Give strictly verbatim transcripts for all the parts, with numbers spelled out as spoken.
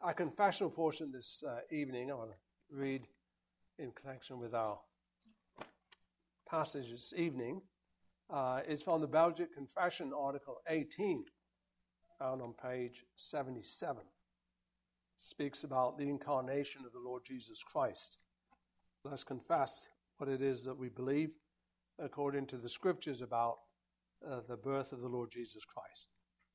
Our confessional portion this uh, evening, I want to read in connection with our passage this evening, uh, is from the Belgic Confession, Article eighteen, found on page seventy-seven. Speaks about the incarnation of the Lord Jesus Christ. Let's confess what it is that we believe according to the Scriptures about uh, the birth of the Lord Jesus Christ.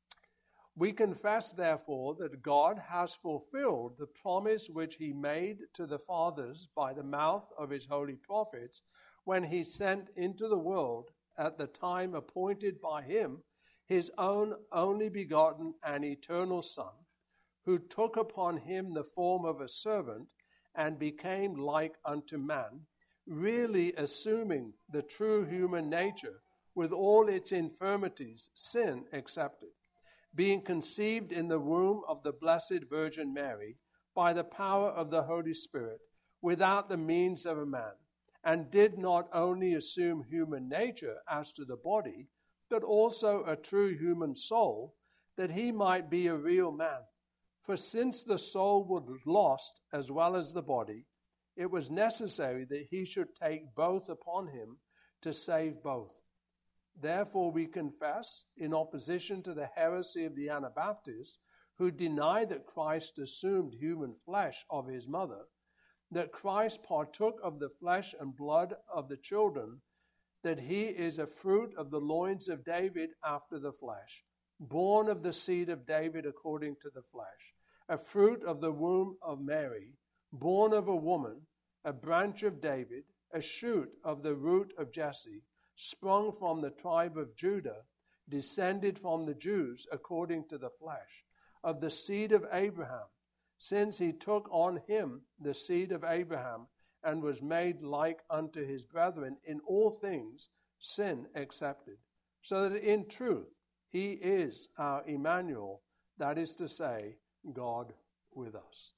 We confess, therefore, that God has fulfilled the promise which he made to the fathers by the mouth of his holy prophets when he sent into the world at the time appointed by him his own only begotten and eternal Son, who took upon him the form of a servant and became like unto man, really assuming the true human nature with all its infirmities, sin excepted, being conceived in the womb of the Blessed Virgin Mary by the power of the Holy Spirit, without the means of a man, and did not only assume human nature as to the body, but also a true human soul, that he might be a real man. For since the soul was lost as well as the body, it was necessary that he should take both upon him to save both. Therefore we confess, in opposition to the heresy of the Anabaptists, who deny that Christ assumed human flesh of his mother, that Christ partook of the flesh and blood of the children, that he is a fruit of the loins of David after the flesh, born of the seed of David according to the flesh, a fruit of the womb of Mary, born of a woman, a branch of David, a shoot of the root of Jesse, sprung from the tribe of Judah, descended from the Jews according to the flesh, of the seed of Abraham, since he took on him the seed of Abraham, and was made like unto his brethren in all things, sin excepted, so that in truth he is our Emmanuel, that is to say, God with us.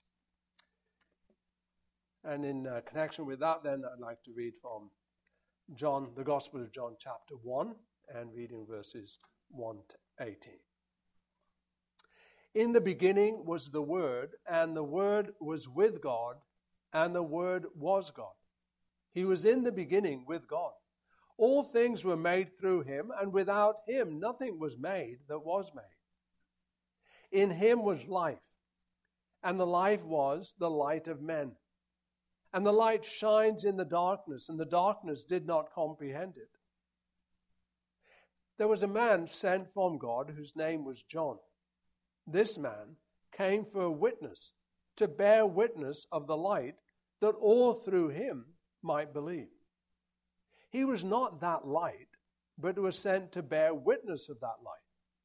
And in uh, connection with that, then, I'd like to read from John, the Gospel of John, chapter one, and reading verses one to eighteen. In the beginning was the Word, and the Word was with God, and the Word was God. He was in the beginning with God. All things were made through him, and without him nothing was made that was made. In him was life, and the life was the light of men. And the light shines in the darkness, and the darkness did not comprehend it. There was a man sent from God whose name was John. This man came for a witness, to bear witness of the light, that all through him might believe. He was not that light, but was sent to bear witness of that light.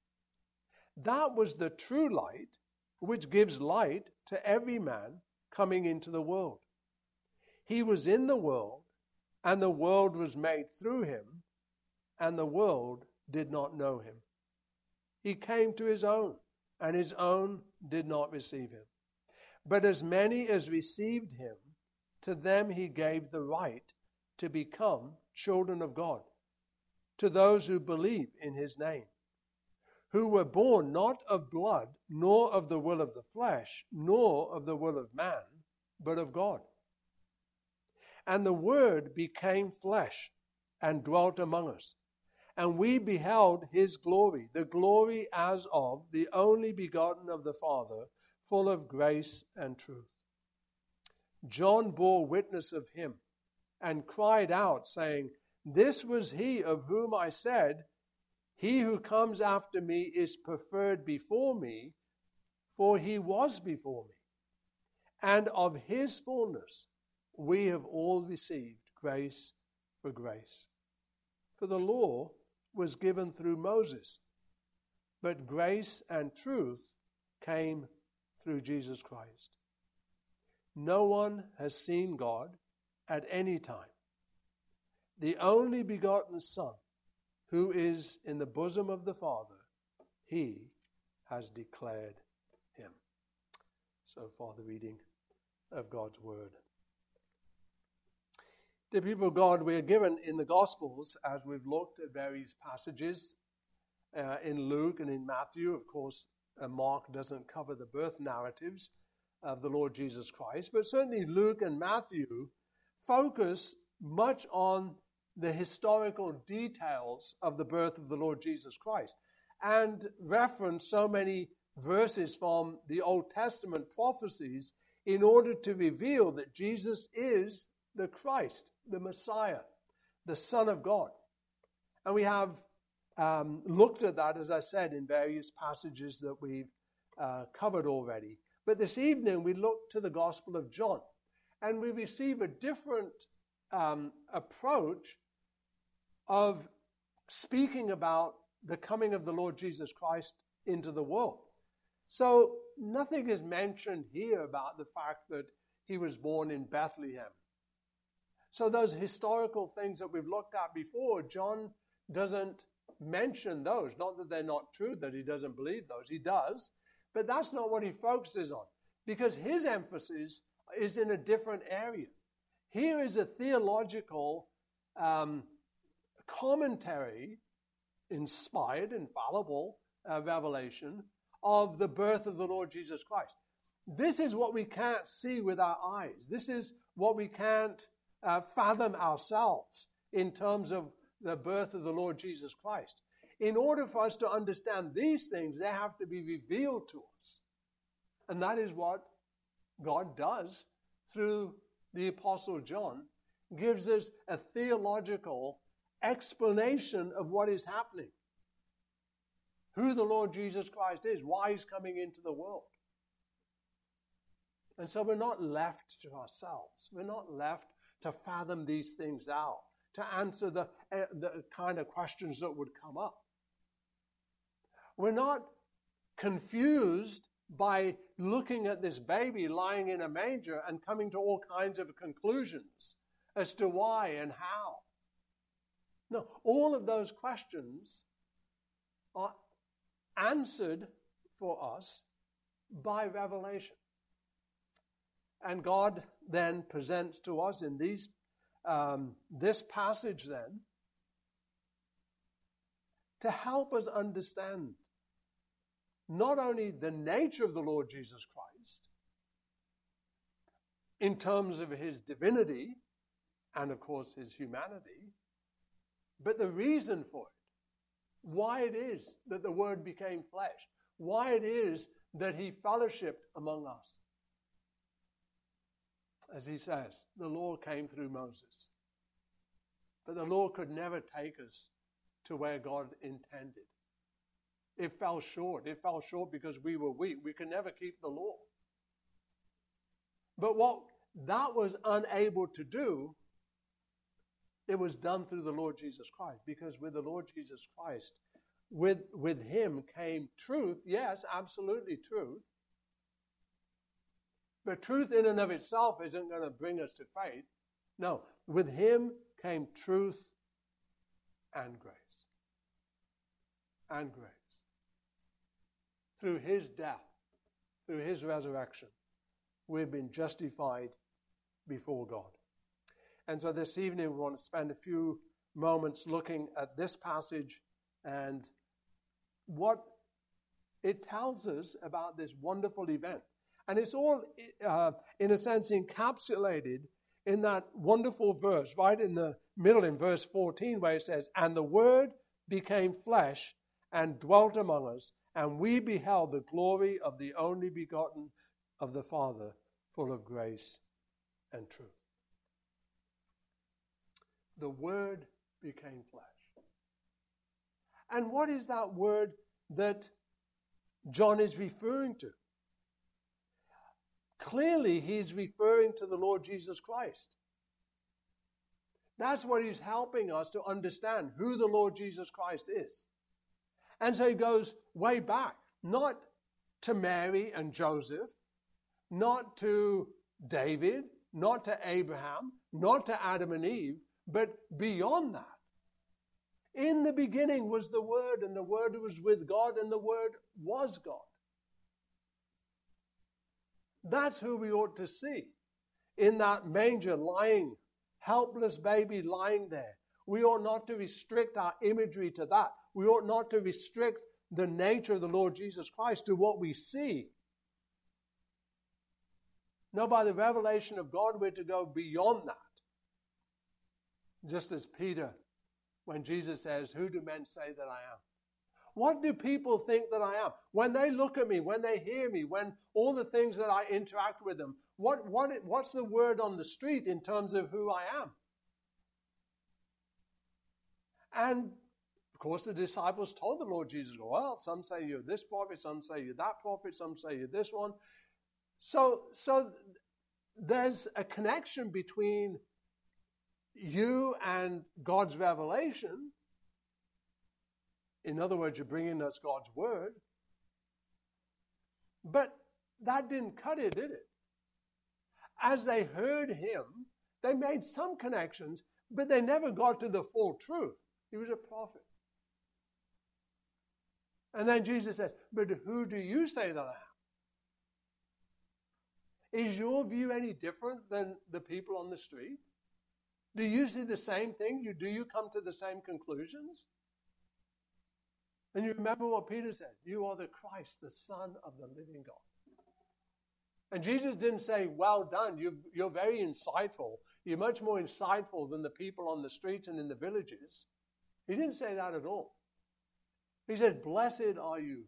That was the true light, which gives light to every man coming into the world. He was in the world, and the world was made through him, and the world did not know him. He came to his own, and his own did not receive him. But as many as received him, to them he gave the right to become children of God, to those who believe in his name, who were born not of blood, nor of the will of the flesh, nor of the will of man, but of God. And the Word became flesh and dwelt among us. And we beheld his glory, the glory as of the only begotten of the Father, full of grace and truth. John bore witness of him and cried out, saying, This was he of whom I said, He who comes after me is preferred before me, for he was before me. And of his fullness we have all received grace for grace. For the law was given through Moses, but grace and truth came through Jesus Christ. No one has seen God at any time. The only begotten Son, who is in the bosom of the Father, he has declared him. So far the reading of God's word. Dear people of God, we are given in the Gospels, as we've looked at various passages uh, in Luke and in Matthew. Of course, uh, Mark doesn't cover the birth narratives, of the Lord Jesus Christ, but certainly Luke and Matthew focus much on the historical details of the birth of the Lord Jesus Christ and reference so many verses from the Old Testament prophecies in order to reveal that Jesus is the Christ, the Messiah, the Son of God. And we have um, looked at that, as I said, in various passages that we've uh, covered already. But this evening we look to the Gospel of John, and we receive a different um, approach of speaking about the coming of the Lord Jesus Christ into the world. So nothing is mentioned here about the fact that he was born in Bethlehem. So those historical things that we've looked at before, John doesn't mention those. Not that they're not true, that he doesn't believe those. He does. But that's not what he focuses on, because his emphasis is in a different area. Here is a theological um, commentary, inspired, infallible uh, revelation of the birth of the Lord Jesus Christ. This is what we can't see with our eyes. This is what we can't uh, fathom ourselves in terms of the birth of the Lord Jesus Christ. In order for us to understand these things, they have to be revealed to us. And that is what God does through the Apostle John, gives us a theological explanation of what is happening. Who the Lord Jesus Christ is, why he's coming into the world. And so we're not left to ourselves. We're not left to fathom these things out, to answer the, uh, the kind of questions that would come up. We're not confused by looking at this baby lying in a manger and coming to all kinds of conclusions as to why and how. No, all of those questions are answered for us by revelation. And God then presents to us in these um, this passage then to help us understand not only the nature of the Lord Jesus Christ in terms of his divinity and, of course, his humanity, but the reason for it, why it is that the Word became flesh, why it is that he fellowshiped among us. As he says, the law came through Moses, but the law could never take us to where God intended. It fell short. It fell short because we were weak. We could never keep the law. But what that was unable to do, it was done through the Lord Jesus Christ. Because with the Lord Jesus Christ, with, with him came truth. Yes, absolutely truth. But truth in and of itself isn't going to bring us to faith. No, with him came truth and grace. And grace. Through his death, through his resurrection, we've been justified before God. And so this evening we want to spend a few moments looking at this passage and what it tells us about this wonderful event. And it's all, uh, in a sense, encapsulated in that wonderful verse, right in the middle in verse fourteen, where it says, "And the Word became flesh and dwelt among us, and we beheld the glory of the only begotten of the Father, full of grace and truth." The Word became flesh. And what is that word that John is referring to? Clearly, he's referring to the Lord Jesus Christ. That's what he's helping us to understand, who the Lord Jesus Christ is. And so he goes way back, not to Mary and Joseph, not to David, not to Abraham, not to Adam and Eve, but beyond that. In the beginning was the Word, and the Word was with God, and the Word was God. That's who we ought to see in that manger, lying, helpless baby lying there. We ought not to restrict our imagery to that. We ought not to restrict the nature of the Lord Jesus Christ to what we see. No, by the revelation of God, we're to go beyond that. Just as Peter, when Jesus says, "Who do men say that I am?" What do people think that I am? When they look at me, when they hear me, when all the things that I interact with them, what, what, what's the word on the street in terms of who I am? And, of course, the disciples told the Lord Jesus, well, some say you're this prophet, some say you're that prophet, some say you're this one. So, so there's a connection between you and God's revelation. In other words, you're bringing us God's word. But that didn't cut it, did it? As they heard him, they made some connections, but they never got to the full truth. He was a prophet. And then Jesus said, "But who do you say that I am?" Is your view any different than the people on the street? Do you see the same thing? You, do you come to the same conclusions? And you remember what Peter said, "You are the Christ, the Son of the living God." And Jesus didn't say, "Well done, you've, you're very insightful. You're much more insightful than the people on the streets and in the villages." He didn't say that at all. He said, "Blessed are you."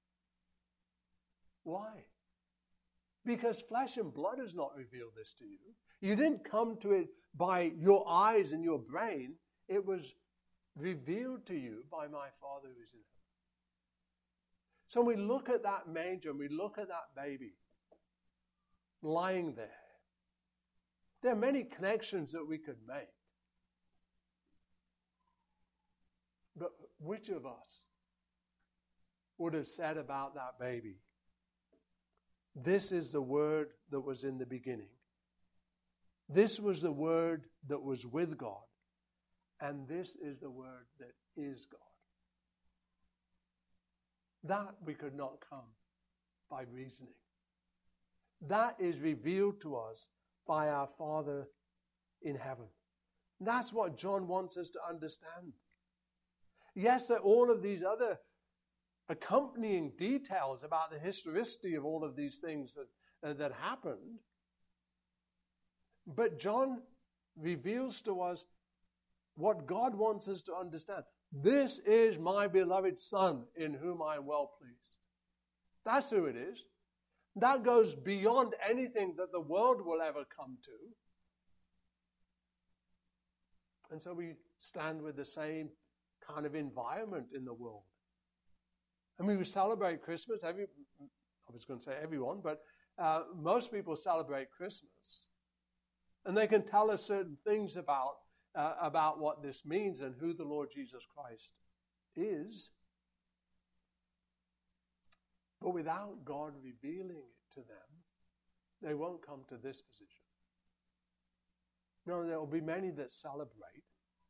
Why? Because flesh and blood has not revealed this to you. You didn't come to it by your eyes and your brain. It was revealed to you by my Father who is in heaven. So we look at that manger and we look at that baby lying there. There are many connections that we could make. But which of us would have said about that baby, "This is the Word that was in the beginning. This was the Word that was with God. And this is the Word that is God." That we could not come by reasoning. That is revealed to us by our Father in heaven. That's what John wants us to understand. Yes, there are all of these other accompanying details about the historicity of all of these things that, uh, that happened. But John reveals to us what God wants us to understand. This is my beloved Son in whom I am well pleased. That's who it is. That goes beyond anything that the world will ever come to. And so we stand with the same kind of environment in the world. I mean, we celebrate Christmas. Every, I was going to say everyone, but uh, most people celebrate Christmas. And they can tell us certain things about, uh, about what this means and who the Lord Jesus Christ is. But without God revealing it to them, they won't come to this position. No, there will be many that celebrate,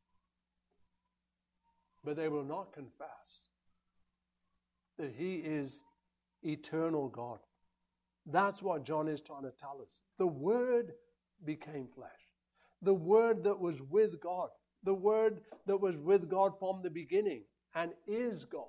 but they will not confess that He is eternal God. That's what John is trying to tell us. The Word became flesh. The Word that was with God. The Word that was with God from the beginning and is God.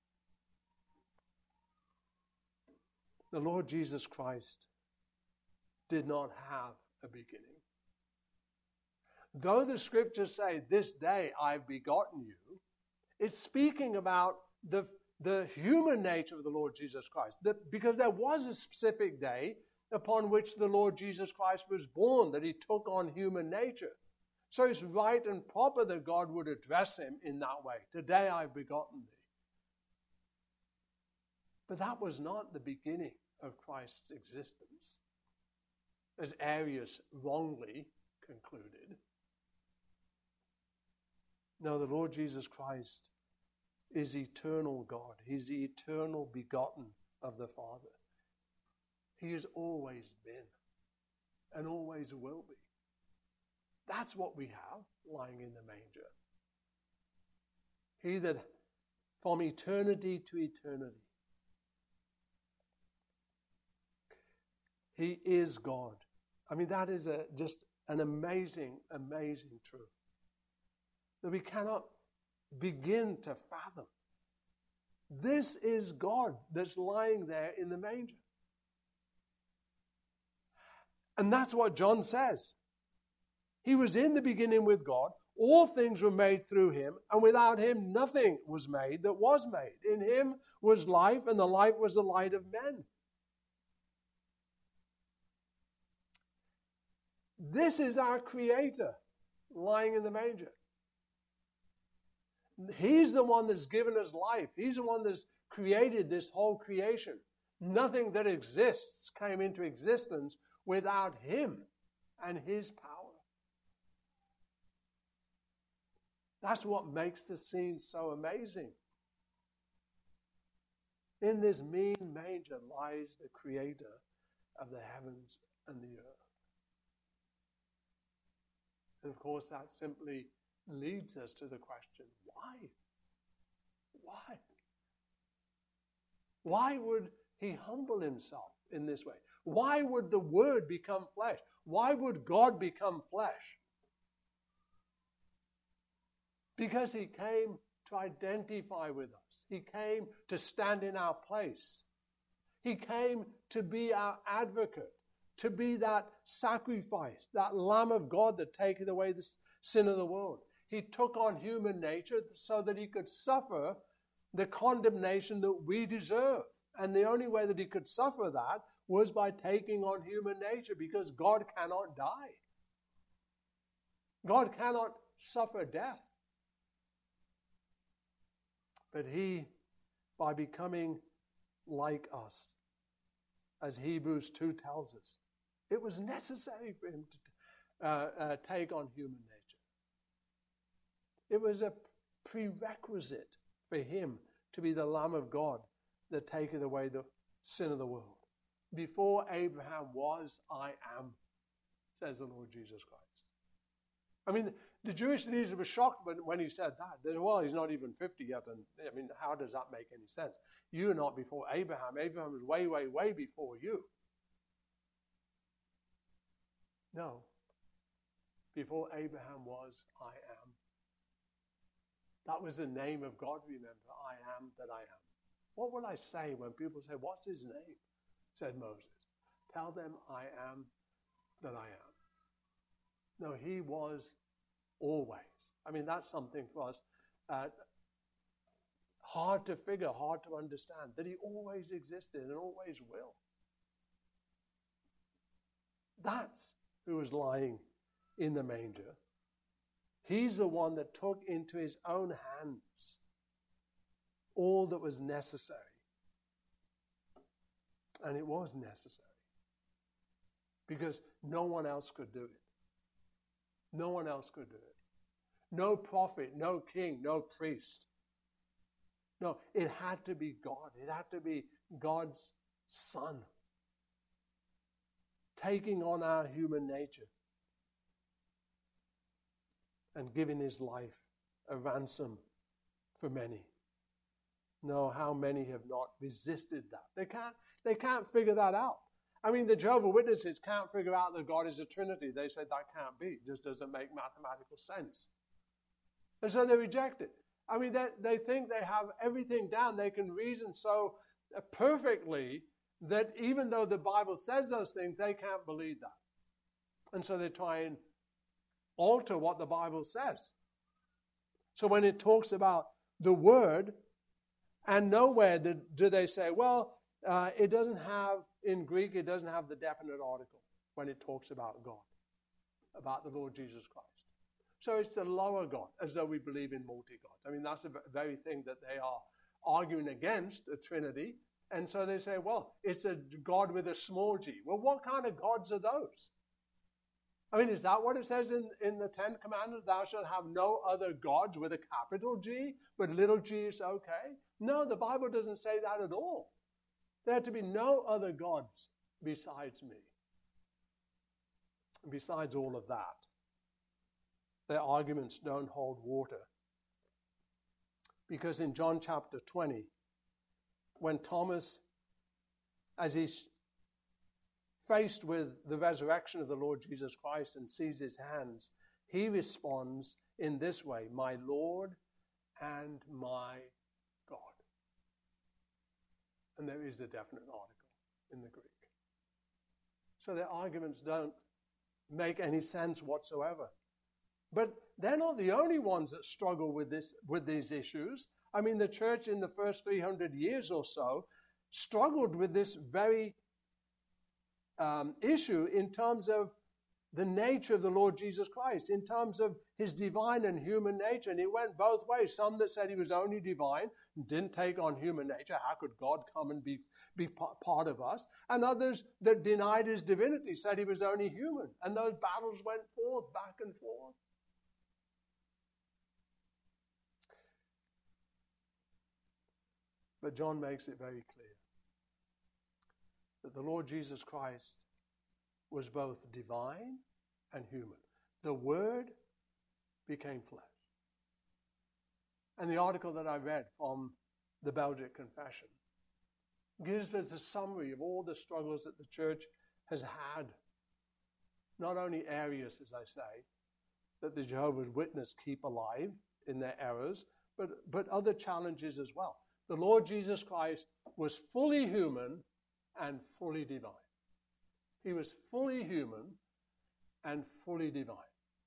The Lord Jesus Christ did not have a beginning. Though the scriptures say, "This day I've begotten you," it's speaking about the, the human nature of the Lord Jesus Christ. The, because there was a specific day upon which the Lord Jesus Christ was born, that He took on human nature. So it's right and proper that God would address Him in that way. "Today I've begotten thee." But that was not the beginning of Christ's existence, as Arius wrongly concluded. No, the Lord Jesus Christ is eternal God. He's the eternal begotten of the Father. He has always been and always will be. That's what we have lying in the manger. He that from eternity to eternity, He is God. I mean, that is a, just an amazing, amazing truth that we cannot begin to fathom. This is God that's lying there in the manger. And that's what John says. He was in the beginning with God. All things were made through him, and without him nothing was made that was made. In him was life, and the life was the light of men. This is our Creator lying in the manger. He's the one that's given us life. He's the one that's created this whole creation. Nothing that exists came into existence without him and his power. That's what makes the scene so amazing. In this mean manger lies the Creator of the heavens and the earth. And of course, that simply leads us to the question, why? Why? Why would he humble himself in this way? Why would the Word become flesh? Why would God become flesh? Because he came to identify with us. He came to stand in our place. He came to be our advocate, to be that sacrifice, that Lamb of God that taketh away the sin of the world. He took on human nature so that he could suffer the condemnation that we deserve. And the only way that he could suffer that was by taking on human nature, because God cannot die. God cannot suffer death. But he, by becoming like us, as Hebrews two tells us, it was necessary for him to uh, uh, take on human nature. It was a prerequisite for him to be the Lamb of God that taketh away the sin of the world. Before Abraham was, I am, says the Lord Jesus Christ. I mean, the Jewish leaders were shocked when, when he said that. They said, well, he's not even fifty yet. And I mean, how does that make any sense? You are not before Abraham. Abraham was way, way, way before you. No. Before Abraham was, I am. That was the name of God, remember. I am that I am. What will I say when people say, what's his name? Said Moses. Tell them I am that I am. No, he was always. I mean, that's something for us uh, hard to figure, hard to understand, that he always existed and always will. That's who was lying in the manger. He's the one that took into his own hands all that was necessary. And it was necessary. Because no one else could do it. No one else could do it. No prophet, no king, no priest. No, it had to be God. It had to be God's Son, taking on our human nature and giving his life a ransom for many. No, how many have not resisted that? They can't, they can't figure that out. I mean, the Jehovah's Witnesses can't figure out that God is a Trinity. They say that can't be. It just doesn't make mathematical sense. And so they reject it. I mean, they, they think they have everything down. They can reason so perfectly that even though the Bible says those things, they can't believe that. And so they try and alter what the Bible says. So when it talks about the Word, and nowhere do, do they say, well, uh, it doesn't have, in Greek, it doesn't have the definite article when it talks about God, about the Lord Jesus Christ. So it's the lower God, as though we believe in multi-gods. I mean, that's the very thing that they are arguing against, the Trinity. And so they say, well, it's a God with a small g. Well, what kind of gods are those? I mean, is that what it says in, in the Ten Commandments? Thou shalt have no other gods with a capital G, but little g is okay? No, the Bible doesn't say that at all. There are to be no other gods besides me. Besides all of that, their arguments don't hold water. Because in John chapter twenty, when Thomas, as he's faced with the resurrection of the Lord Jesus Christ and sees his hands, he responds in this way, my Lord and my God. And there is a definite article in the Greek. So their arguments don't make any sense whatsoever. But they're not the only ones that struggle with this, with these issues. I mean, the church in the first three hundred years or so struggled with this very um, issue in terms of the nature of the Lord Jesus Christ, in terms of his divine and human nature. And it went both ways. Some that said he was only divine and didn't take on human nature. How could God come and be, be part of us? And others that denied his divinity, said he was only human. And those battles went forth, back and forth. But John makes it very clear that the Lord Jesus Christ was both divine and human. The Word became flesh. And the article that I read from the Belgic Confession gives us a summary of all the struggles that the church has had. Not only areas, as I say, that the Jehovah's Witnesses keep alive in their errors, but, but other challenges as well. The Lord Jesus Christ was fully human and fully divine. He was fully human and fully divine.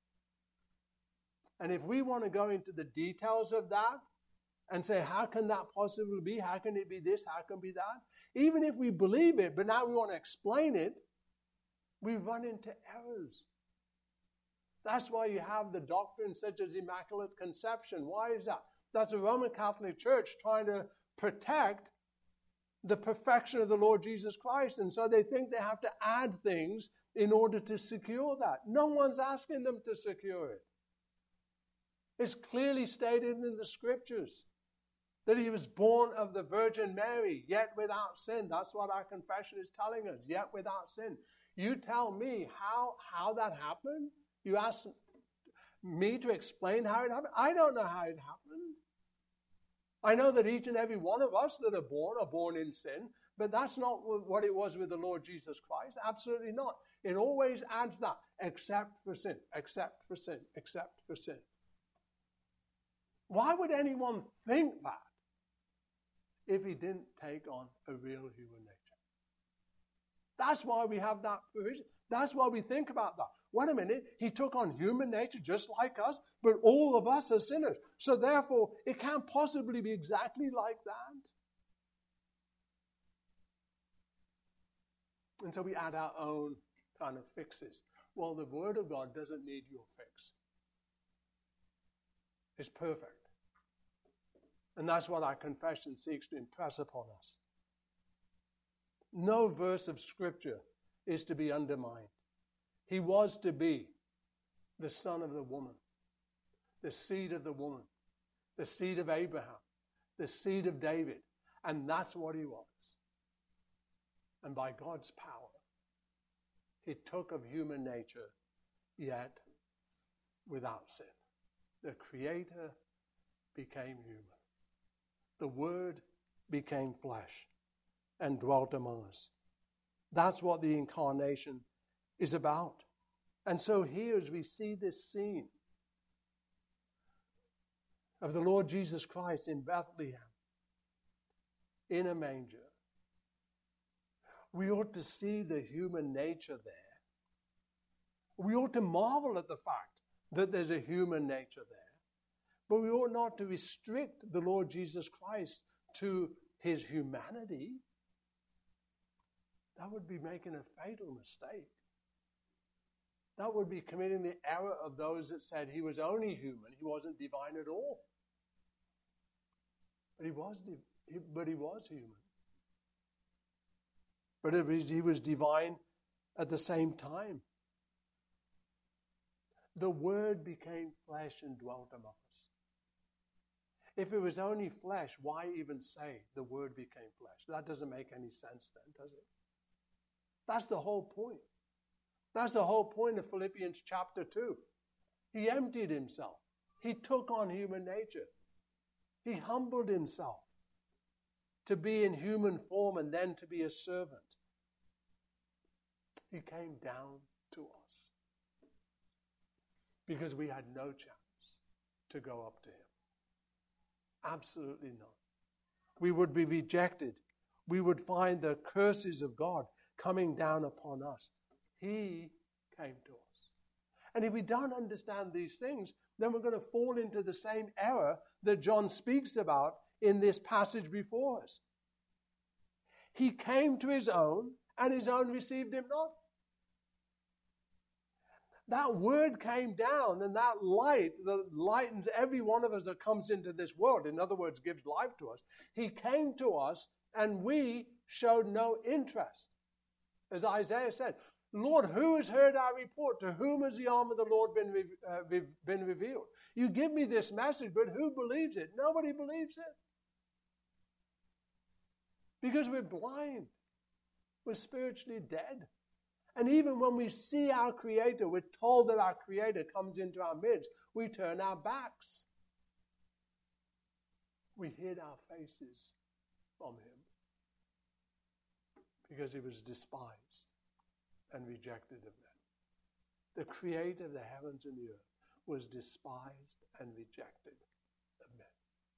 And if we want to go into the details of that and say, how can that possibly be? How can it be this? How can it be that? Even if we believe it, but now we want to explain it, we run into errors. That's why you have the doctrine such as Immaculate Conception. Why is that? That's the Roman Catholic Church trying to protect the perfection of the Lord Jesus Christ. And so they think they have to add things in order to secure that. No one's asking them to secure it. It's clearly stated in the Scriptures that he was born of the Virgin Mary, yet without sin. That's what our confession is telling us, yet without sin. You tell me how, how that happened? You ask me to explain how it happened? I don't know how it happened. I know that each and every one of us that are born are born in sin, but that's not what it was with the Lord Jesus Christ. Absolutely not. It always adds that, except for sin, except for sin, except for sin. Why would anyone think that if he didn't take on a real human nature? That's why we have that provision. That's why we think about that. Wait a minute, he took on human nature just like us, but all of us are sinners. So therefore, it can't possibly be exactly like that. And so we add our own kind of fixes. Well, the Word of God doesn't need your fix. It's perfect. And that's what our confession seeks to impress upon us. No verse of Scripture is to be undermined. He was to be the son of the woman, the seed of the woman, the seed of Abraham, the seed of David. And that's what he was. And by God's power, he took of human nature, yet without sin. The Creator became human. The Word became flesh and dwelt among us. That's what the incarnation is about. And so here, as we see this scene of the Lord Jesus Christ in Bethlehem, in a manger, we ought to see the human nature there. We ought to marvel at the fact that there's a human nature there. But we ought not to restrict the Lord Jesus Christ to his humanity. That would be making a fatal mistake. That would be committing the error of those that said he was only human. He wasn't divine at all. But he was, div- but he was human. But it was, he was divine at the same time. The Word became flesh and dwelt among us. If it was only flesh, why even say the Word became flesh? That doesn't make any sense then, does it? That's the whole point. That's the whole point of Philippians chapter two. He emptied himself. He took on human nature. He humbled himself to be in human form and then to be a servant. He came down to us because we had no chance to go up to him. Absolutely none. We would be rejected. We would find the curses of God coming down upon us. He came to us. And if we don't understand these things, then we're going to fall into the same error that John speaks about in this passage before us. He came to his own, and his own received him not. That word came down, and that light that lightens every one of us that comes into this world, in other words, gives life to us. He came to us, and we showed no interest. As Isaiah said, Lord, who has heard our report? To whom has the arm of the Lord been, re- uh, re- been revealed? You give me this message, but who believes it? Nobody believes it. Because we're blind. We're spiritually dead. And even when we see our Creator, we're told that our Creator comes into our midst, we turn our backs. We hid our faces from Him because He was despised and rejected of men. The Creator of the heavens and the earth was despised and rejected of men.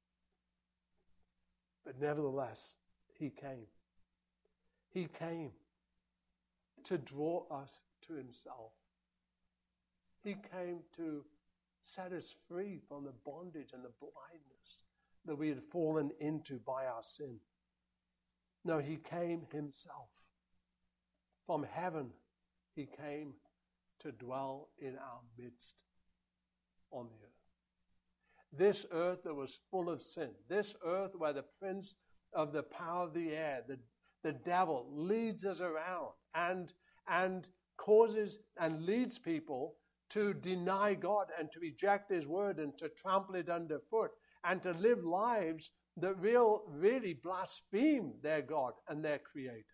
But nevertheless, He came. He came to draw us to Himself. He came to set us free from the bondage and the blindness that we had fallen into by our sin. No, He came Himself. From heaven, He came to dwell in our midst on the earth. This earth that was full of sin, this earth where the prince of the power of the air, the The devil, leads us around and, and causes and leads people to deny God and to reject His word and to trample it underfoot and to live lives that real, really blaspheme their God and their Creator.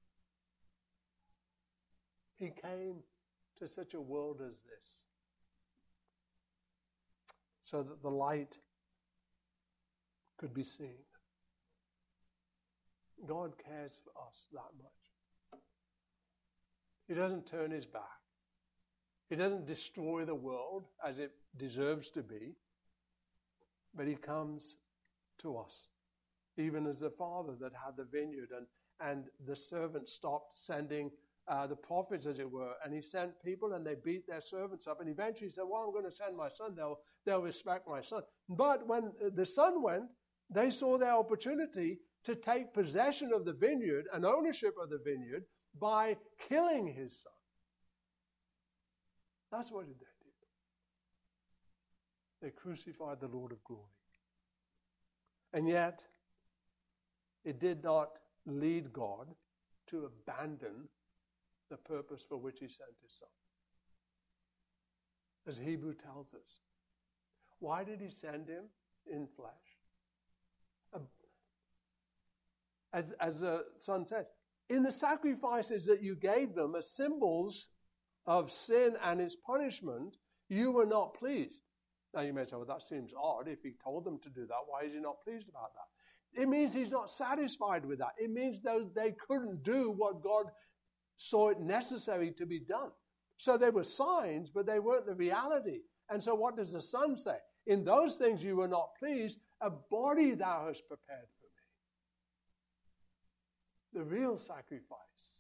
He came to such a world as this so that the light could be seen. God cares for us that much. He doesn't turn His back. He doesn't destroy the world as it deserves to be. But He comes to us, even as the father that had the vineyard. And, and the servant stopped sending uh, the prophets, as it were. And he sent people and they beat their servants up. And eventually he said, well, I'm going to send my son. They'll, they'll respect my son. But when the son went, they saw their opportunity to take possession of the vineyard and ownership of the vineyard by killing his son. That's what they did. They crucified the Lord of glory. And yet, it did not lead God to abandon the purpose for which He sent His Son. As Hebrew tells us. Why did He send Him in flesh? As, as the Son said, in the sacrifices that you gave them as symbols of sin and its punishment, you were not pleased. Now you may say, well, that seems odd. If He told them to do that, why is He not pleased about that? It means He's not satisfied with that. It means that they couldn't do what God saw it necessary to be done. So they were signs, but they weren't the reality. And so what does the Son say? In those things you were not pleased, a body thou hast prepared for me. The real sacrifice.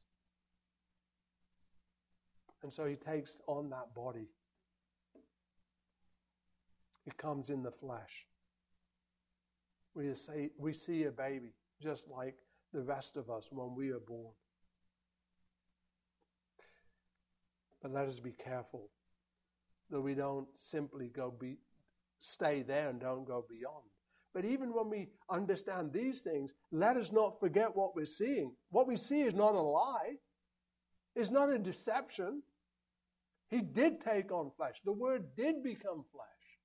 And so He takes on that body. It comes in the flesh. We see, we see a baby just like the rest of us when we are born. But let us be careful that we don't simply go be, stay there and don't go beyond. But even when we understand these things, let us not forget what we're seeing. What we see is not a lie. It's not a deception. He did take on flesh. The Word did become flesh.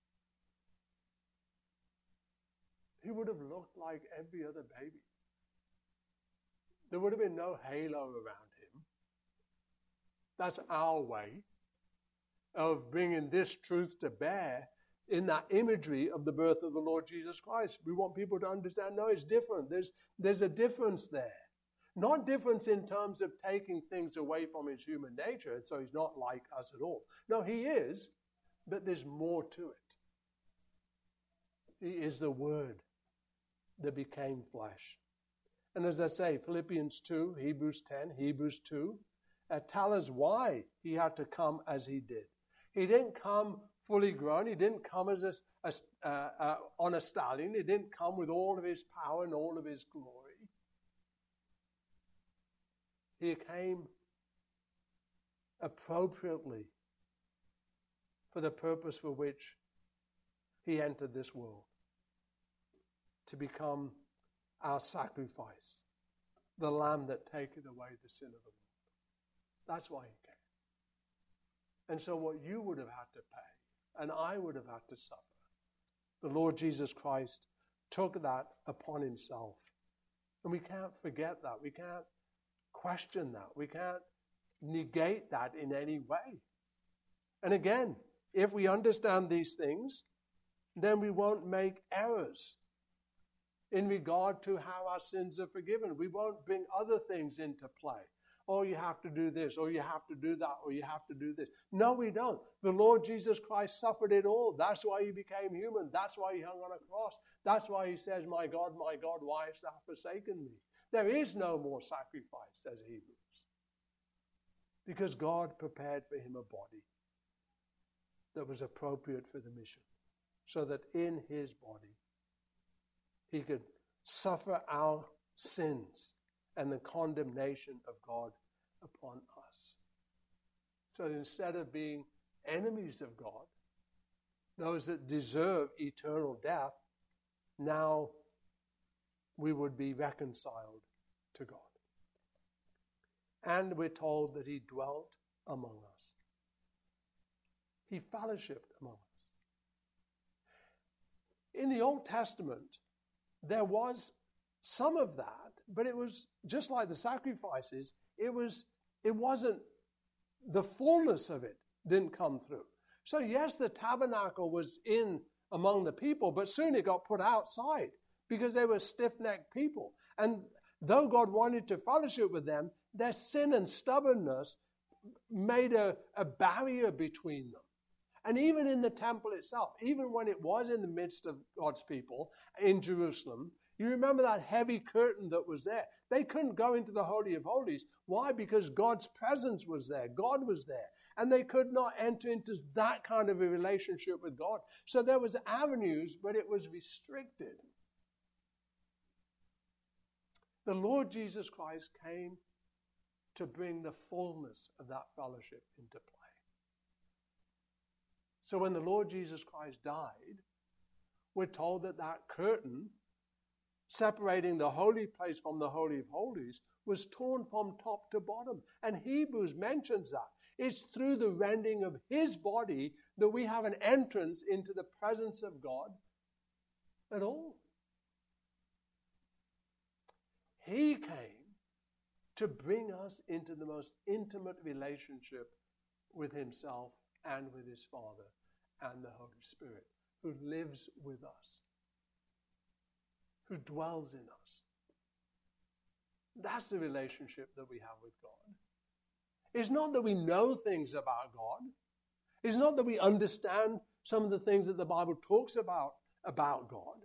He would have looked like every other baby. There would have been no halo around Him. That's our way of bringing this truth to bear in that imagery of the birth of the Lord Jesus Christ. We want people to understand, no, it's different. There's, there's a difference there. Not difference in terms of taking things away from His human nature, and so He's not like us at all. No, He is, but there's more to it. He is the Word that became flesh. And as I say, Philippians two, Hebrews ten, Hebrews two, uh, tell us why he had to come as he did. He didn't come fully grown. He didn't come as a, a, uh, uh, on a stallion. He didn't come with all of his power and all of his glory. He came appropriately for the purpose for which he entered this world, to become our sacrifice, the Lamb that taketh away the sin of the world. That's why he came. And so what you would have had to pay, and I would have had to suffer, the Lord Jesus Christ took that upon himself. And we can't forget that. We can't question that. We can't negate that in any way. And again, if we understand these things, then we won't make errors in regard to how our sins are forgiven. We won't bring other things into play. Oh, you have to do this, or you have to do that, or you have to do this. No, we don't. The Lord Jesus Christ suffered it all. That's why he became human. That's why he hung on a cross. That's why he says, my God, my God, why hast thou forsaken me? There is no more sacrifice, says Hebrews. Because God prepared for him a body that was appropriate for the mission, so that in his body he could suffer our sins and the condemnation of God upon us. So instead of being enemies of God, those that deserve eternal death, now we would be reconciled to God. And we're told that he dwelt among us. He fellowshiped among us. In the Old Testament, there was some of that, but it was just like the sacrifices, it was it wasn't the fullness of it didn't come through. So yes, the tabernacle was in among the people, but soon it got put outside because they were stiff-necked people. And though God wanted to fellowship with them, their sin and stubbornness made a, a barrier between them. And even in the temple itself, even when it was in the midst of God's people in Jerusalem, you remember that heavy curtain that was there. They couldn't go into the Holy of Holies. Why? Because God's presence was there. God was there. And they could not enter into that kind of a relationship with God. So there was avenues, but it was restricted. The Lord Jesus Christ came to bring the fullness of that fellowship into play. So when the Lord Jesus Christ died, we're told that that curtain separating the holy place from the Holy of Holies was torn from top to bottom. And Hebrews mentions that. It's through the rending of his body that we have an entrance into the presence of God at all. He came to bring us into the most intimate relationship with himself and with his Father and the Holy Spirit, who lives with us, who dwells in us. That's the relationship that we have with God. It's not that we know things about God. It's not that we understand some of the things that the Bible talks about about God.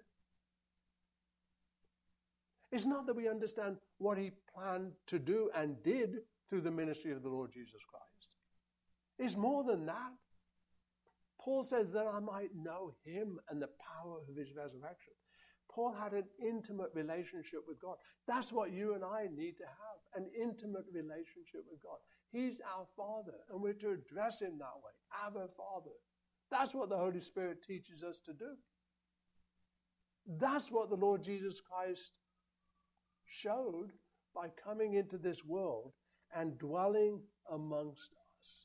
It's not that we understand what he planned to do and did through the ministry of the Lord Jesus Christ. It's more than that. Paul says that I might know him and the power of his resurrection. Paul had an intimate relationship with God. That's what you and I need to have, an intimate relationship with God. He's our Father, and we're to address him that way, Abba, Father. That's what the Holy Spirit teaches us to do. That's what the Lord Jesus Christ showed by coming into this world and dwelling amongst us.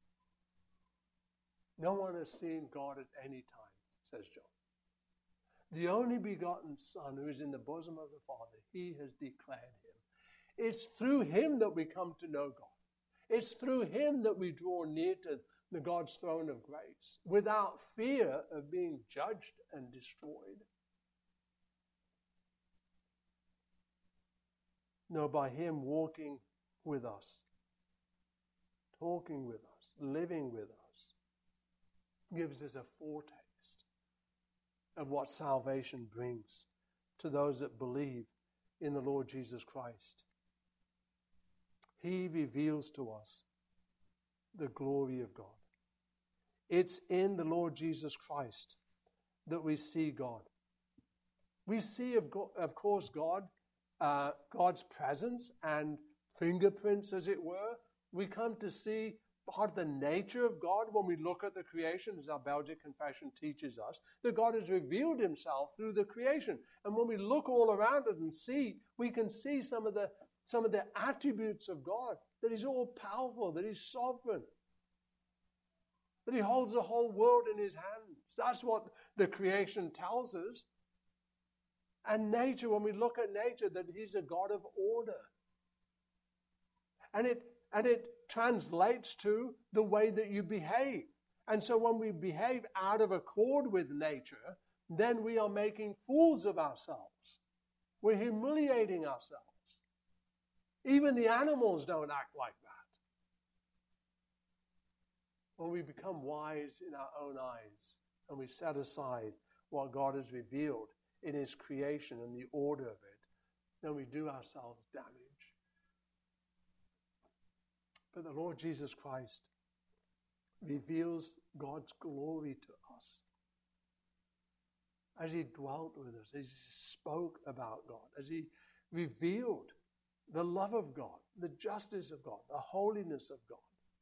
No one has seen God at any time, says John. The only begotten Son who is in the bosom of the Father, he has declared him. It's through him that we come to know God. It's through him that we draw near to the God's throne of grace without fear of being judged and destroyed. No, by him walking with us, talking with us, living with us, gives us a foretaste of what salvation brings to those that believe in the Lord Jesus Christ. He reveals to us the glory of God. It's in the Lord Jesus Christ that we see God. We see, of, go- of course, God, uh, God's presence and fingerprints, as it were. We come to see part of the nature of God when we look at the creation, as our Belgic Confession teaches us, that God has revealed himself through the creation. And when we look all around it and see, we can see some of the some of the attributes of God, that he's all powerful, that he's sovereign, that he holds the whole world in his hands. That's what the creation tells us. And nature, when we look at nature, that he's a God of order. And it and it translates to the way that you behave. And so when we behave out of accord with nature, then we are making fools of ourselves. We're humiliating ourselves. Even the animals don't act like that. When we become wise in our own eyes and we set aside what God has revealed in his creation and the order of it, then we do ourselves damage. But the Lord Jesus Christ reveals God's glory to us. As he dwelt with us, as he spoke about God, as he revealed the love of God, the justice of God, the holiness of God.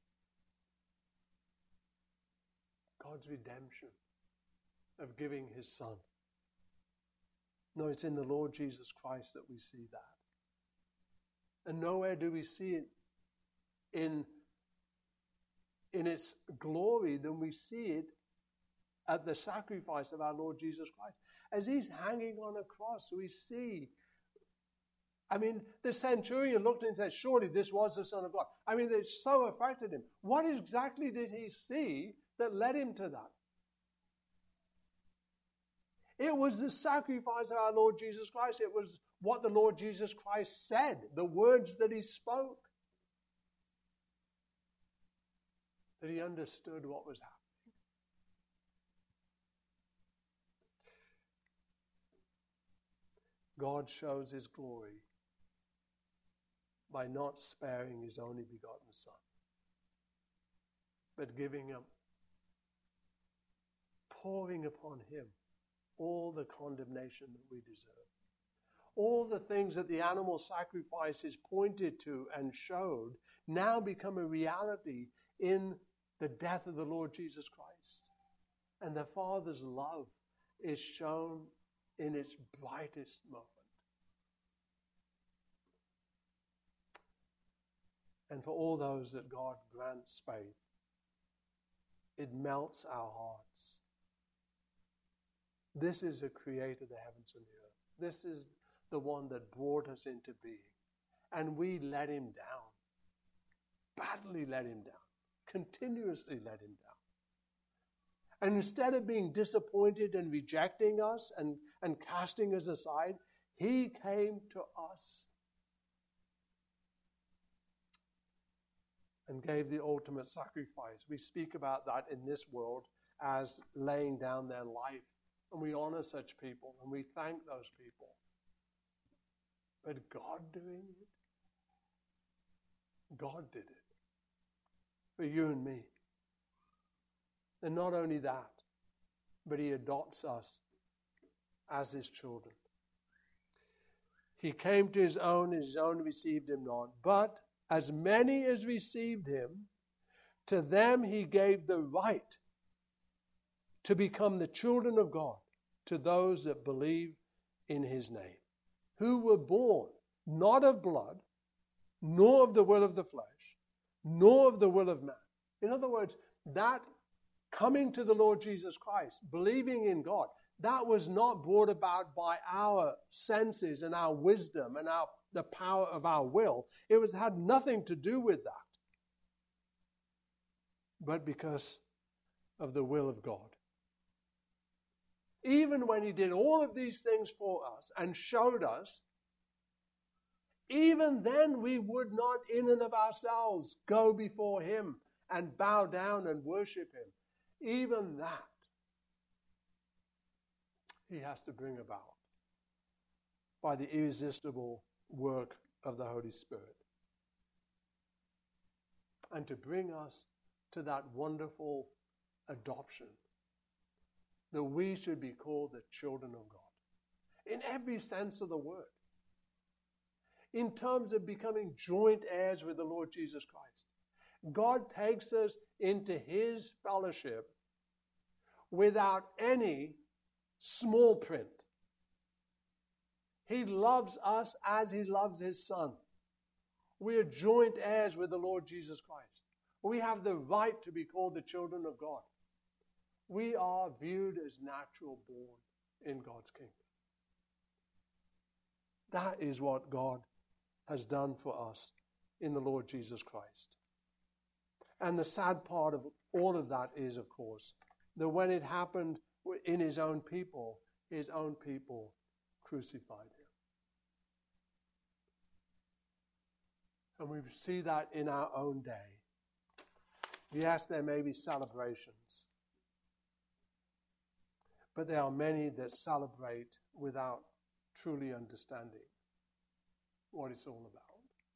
God's redemption of giving his Son. No, it's in the Lord Jesus Christ that we see that. And nowhere do we see it in, in its glory than we see it at the sacrifice of our Lord Jesus Christ. As he's hanging on a cross, we see, I mean, the centurion looked and said, surely this was the Son of God. I mean, it so affected him. What exactly did he see that led him to that? It was the sacrifice of our Lord Jesus Christ. It was what the Lord Jesus Christ said, the words that he spoke, that he understood what was happening. God shows his glory by not sparing his only begotten Son, but giving him, pouring upon him all the condemnation that we deserve. All the things that the animal sacrifices pointed to and showed now become a reality in the death of the Lord Jesus Christ. And the Father's love is shown in its brightest moment. And for all those that God grants faith, it melts our hearts. This is the creator of the heavens and the earth. This is the one that brought us into being. And we let him down. Badly let him down. Continuously let him down. And instead of being disappointed and rejecting us and, and casting us aside, he came to us and gave the ultimate sacrifice. We speak about that in this world as laying down their life. And we honor such people and we thank those people. But God doing it? God did it for you and me. And not only that, but he adopts us as his children. He came to his own, and his own received him not. But as many as received him, to them he gave the right to become the children of God, to those that believe in his name, who were born not of blood, nor of the will of the flesh, nor of the will of man. In other words, that coming to the Lord Jesus Christ, believing in God, that was not brought about by our senses and our wisdom and our the power of our will. It was had nothing to do with that, but because of the will of God. Even when he did all of these things for us and showed us, even then we would not in and of ourselves go before him and bow down and worship him. Even that he has to bring about by the irresistible work of the Holy Spirit. and to bring us to that wonderful adoption, that we should be called the children of God, in every sense of the word. In terms of becoming joint heirs with the Lord Jesus Christ, God takes us into his fellowship without any small print. He loves us as he loves his Son. We are joint heirs with the Lord Jesus Christ. We have the right to be called the children of God. We are viewed as natural born in God's kingdom. That is what God has done for us in the Lord Jesus Christ. And the sad part of all of that is, of course, that when it happened in his own people, his own people crucified him. And we see that in our own day. Yes, there may be celebrations, but there are many that celebrate without truly understanding what it's all about.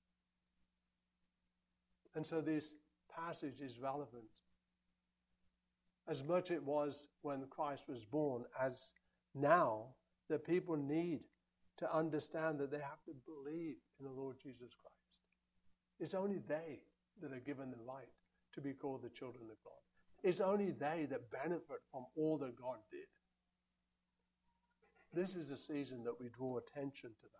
And so this passage is relevant as much it was when Christ was born as now that people need to understand that they have to believe in the Lord Jesus Christ. It's only they that are given the right to be called the children of God. It's only they that benefit from all that God did. This is a season that we draw attention to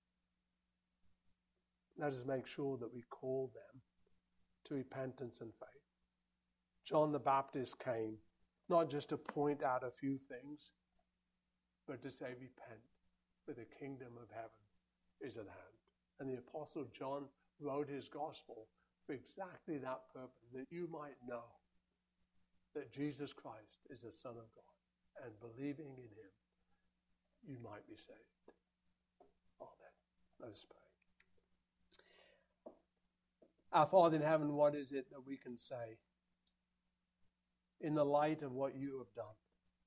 that. Let us make sure that we call them to repentance and faith. John the Baptist came not just to point out a few things, but to say, repent, for the kingdom of heaven is at hand. And the Apostle John wrote his gospel for exactly that purpose, that you might know that Jesus Christ is the Son of God, and believing in him, you might be saved. Amen. Let us pray. Our Father in heaven, what is it that we can say in the light of what you have done?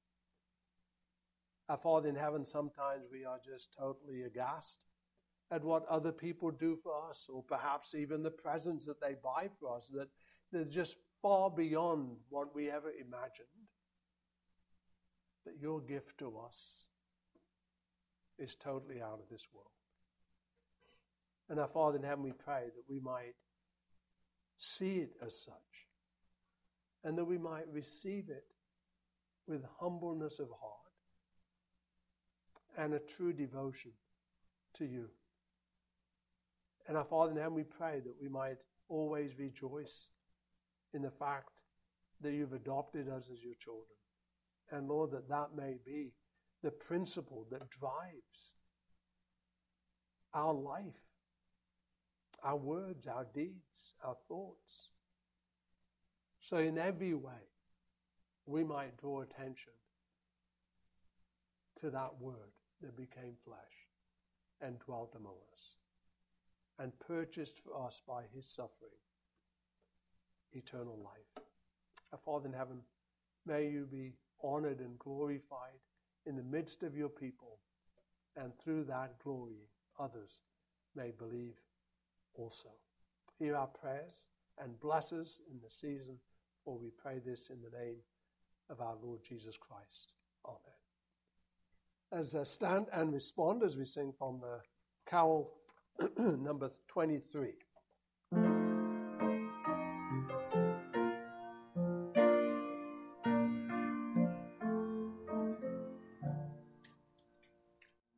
Our Father in heaven, sometimes we are just totally aghast at what other people do for us, or perhaps even the presents that they buy for us, that they're just far beyond what we ever imagined. But your gift to us is totally out of this world. And our Father in heaven, we pray that we might see it as such, and that we might receive it with humbleness of heart and a true devotion to you. And our Father in heaven, we pray that we might always rejoice in the fact that you've adopted us as your children. And Lord, that that may be the principle that drives our life, our words, our deeds, our thoughts. So in every way, we might draw attention to that word that became flesh and dwelt among us, and purchased for us by his suffering eternal life. Our Father in heaven, may you be honored and glorified in the midst of your people, and through that glory others may believe also. Hear our prayers and bless us in the season, for we pray this in the name of our Lord Jesus Christ. Amen. As uh, stand and respond as we sing from the carol number twenty-three.